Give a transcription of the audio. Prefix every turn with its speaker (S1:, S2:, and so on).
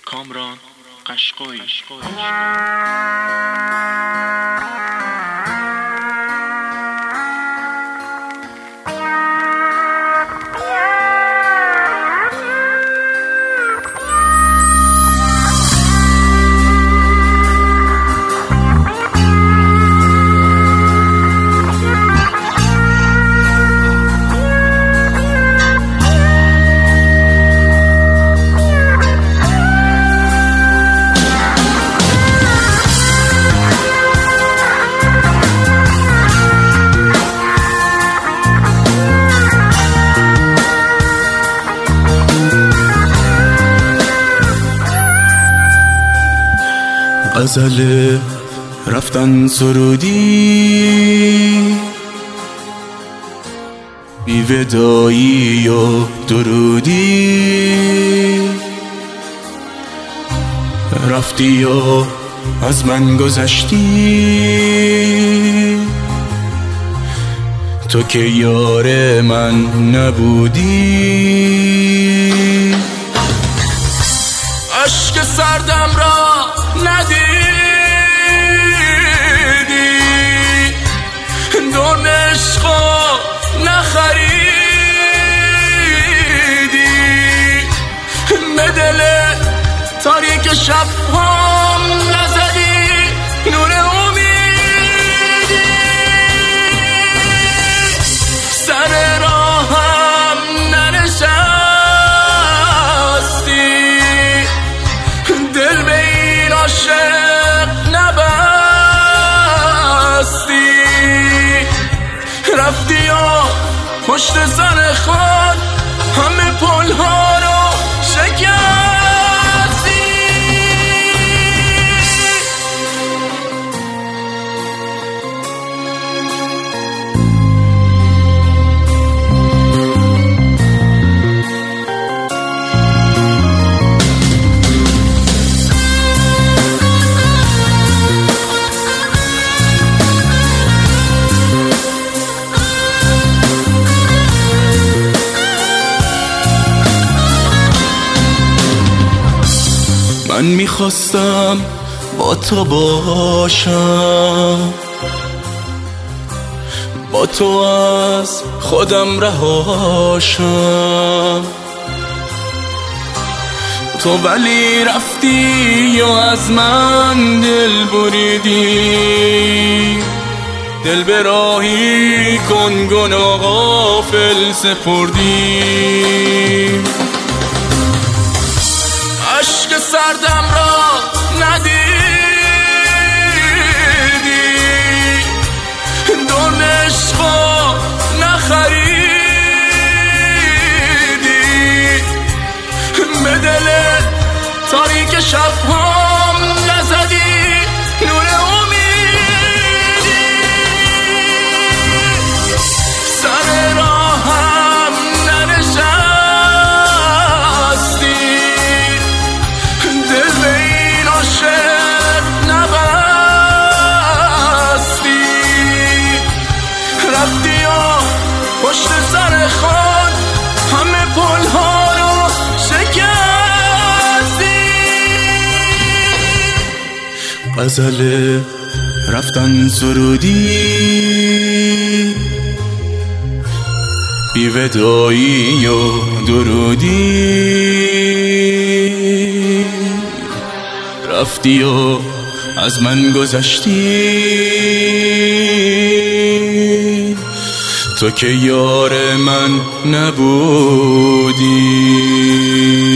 S1: کامران قشقایی.
S2: غزل رفتن سرودی، بی ودایی و درودی، رفتی و از من گذشتی، تو که یار من نبودی.
S3: عشق سردم را ندیدی، دون عشقا نخریدی، به دل تاریک شب هم نزدی نور امیدی. سر راهم ننشستی، دل به این عاشق نبستی، رفتی و پشت سر خود همه پلها رو شکستی.
S2: من میخواستم با تو باشم، با تو از خودم رهاشم، تو ولی رفتی و از من دل بریدی. دل به راهی کن گناه غافل سپردی.
S3: عشق سردم را ندیدی، دون عشقا نخریدی، به دل تاریک شب هم نزدی نور امیدی. سر راهم ننشستی، دل به این عاشق نبستی، رفتی و پشت سر خود همه پلها رو شکستی.
S2: غزل رفتن سرودی، بی ودایی و درودی، رفتی و از من گذشتی، تو که یار من نبودی.